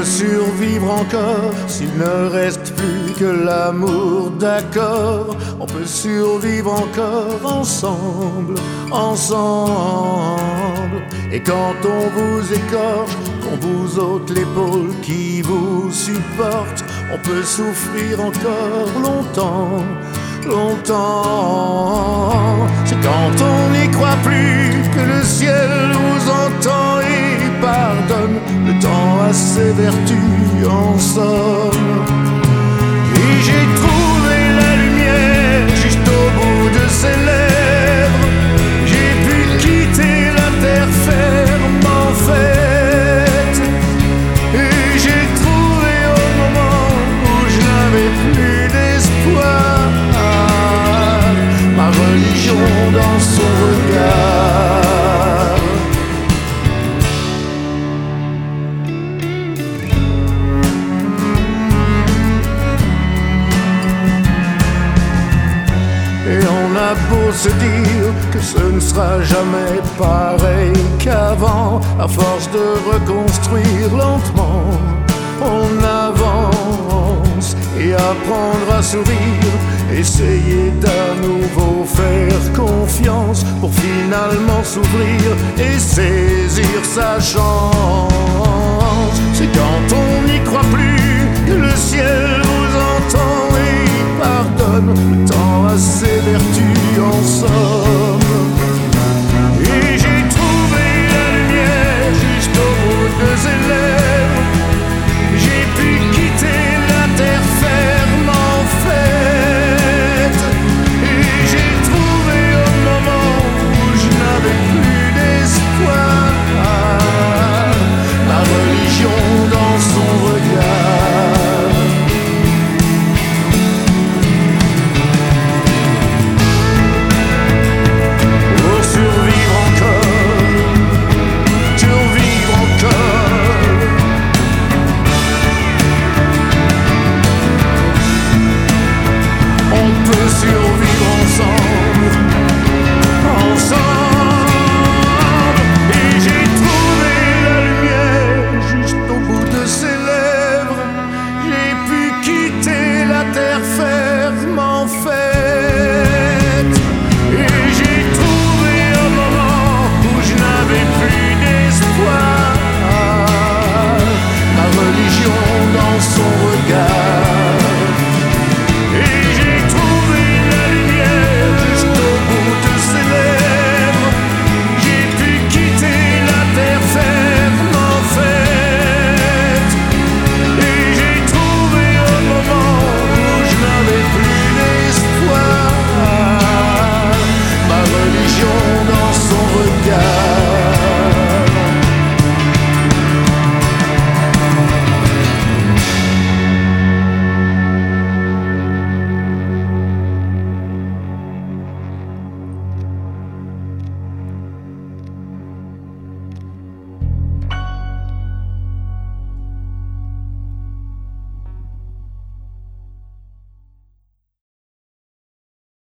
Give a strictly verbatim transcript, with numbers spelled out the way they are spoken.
survivre encore s'il ne reste plus que l'amour, d'accord. On peut survivre encore ensemble, ensemble. Et quand on vous écorche, qu'on vous ôte l'épaule qui vous supporte, on peut souffrir encore longtemps, longtemps. C'est quand on n'y croit plus que le ciel vous entend et pardonne. Le temps a ses vertus en somme. Et j'ai trouvé la lumière juste au bout de ses lèvres. J'ai pu quitter la terre ferme en fait. Et j'ai trouvé au moment où je n'avais plus d'espoir ma religion dans son regard. Et on a beau se dire que ce ne sera jamais pareil qu'avant, à force de reconstruire lentement, on avance et apprendre à sourire, essayer d'à nouveau faire confiance pour finalement s'ouvrir et saisir sa chance. C'est quand on n'y croit plus que le ciel vous entend et pardonne. Le temps a ses vertus en somme. Et j'ai trouvé la lumière juste au bout de ses lèvres. J'ai pu quitter la terre ferme en fait. Et j'ai trouvé au moment où je n'avais plus d'espoir ma religion dans son regard. Pour survivre encore, survivre encore. On peut survivre ensemble, ensemble. Et j'ai trouvé la lumière juste au bout de ses lèvres. J'ai pu quitter la terre ferme en fait. Et j'ai trouvé un moment où je n'avais plus d'espoir ma religion dans son